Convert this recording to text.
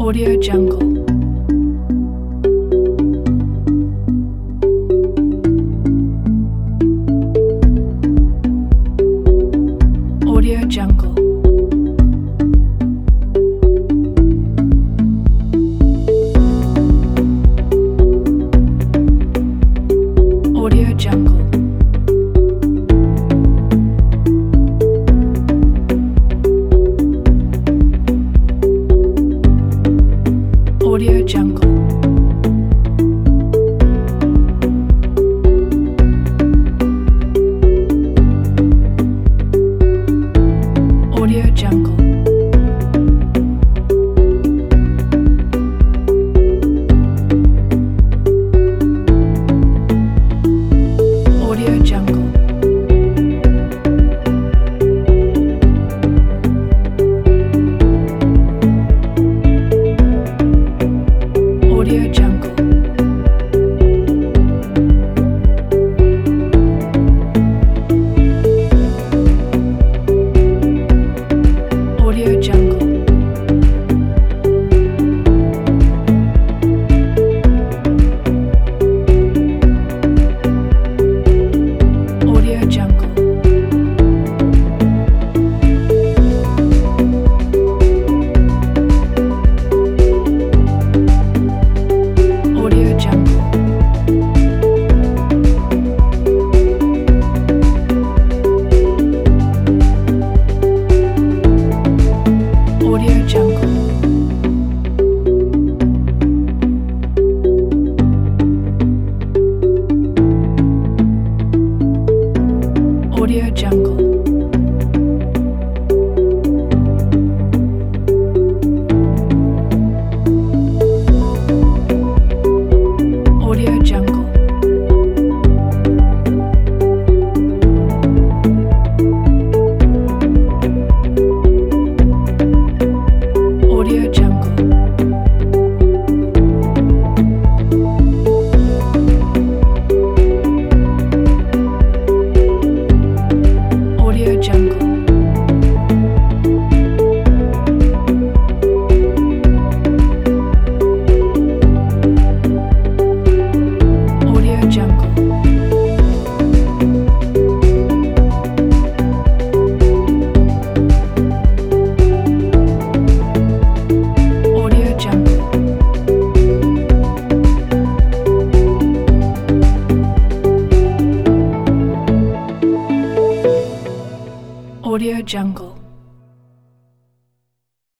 Audio Jungle. Audio Jungle. Audio Jungle. Audio Jungle. Audio Jungle. Audio Jungle. Audio Jungle. Audio Jungle. Audio Jungle. Audio Jungle. Audio Jungle. Audio Jungle. Audio Jungle. Audio Jungle. Audio Jungle. Audio Jungle. Audio Jungle. Audio Jungle.